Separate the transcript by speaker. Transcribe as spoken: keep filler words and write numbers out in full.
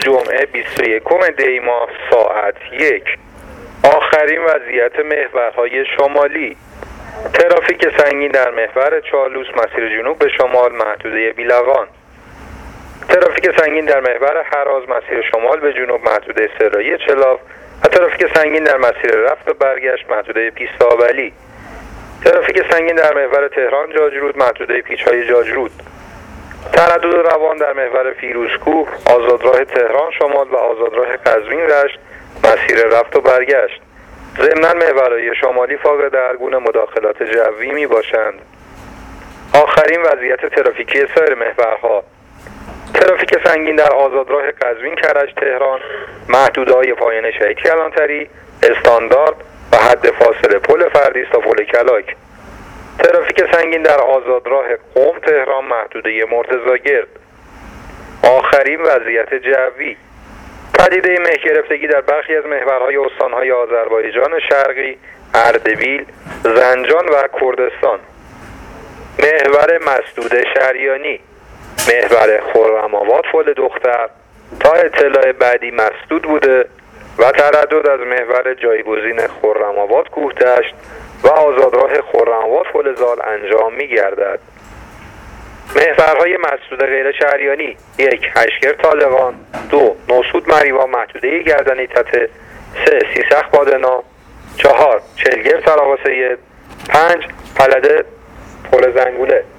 Speaker 1: جمعه بیست و یکم دی ماه ساعت یک. آخرین وضعیت محورهای شمالی. ترافیک سنگین در محور چالوس مسیر جنوب به شمال محدوده بیلوان. ترافیک سنگین در محور هراز مسیر شمال به جنوب محدوده سرایی چلاف و ترافیک سنگین در مسیر رفت و برگشت محدوده پیست آولی. ترافیک سنگین در محور تهران جاجرود محدوده پیچ‌های جاجرود. تردد روان در محور فیروزکوه، آزادراه تهران شمال و آزادراه قزوین رشت مسیر رفت و برگشت. ضمناً محورهای شمالی فاقد هر گونه مداخلات جوی می باشند. آخرین وضعیت ترافیکی سایر محورها. ترافیک سنگین در آزادراه قزوین کرج تهران محدوده‌های پایان شهید کلانتری استاندارد و حد فاصله پل فردیس تا پل کلاک. ترافیک سنگین در آزادراه قم تهران محدوده مرتضاگرد. آخرین وضعیت جوی. پدیده مه گرفتگی در برخی از محورهای استانهای آذربایجان شرقی، اردبیل، زنجان و کردستان. محور مسدود شهریانی. محور خرم‌آباد فل دختر تا اطلاع بعدی مسدود بوده و تردد از محور جایگزین خرم‌آباد کوهدشت و آزادراه خرم‌آباد فل زال انجام می گردد. محورهای مسدود غیر شهریانی: یک هشگر طالقان، دو نوسود مریوان محدوده گردنی تته، سه سیسخ بادنا، چهار چلگر سراغ سید، پنج پلده پل زنگوله.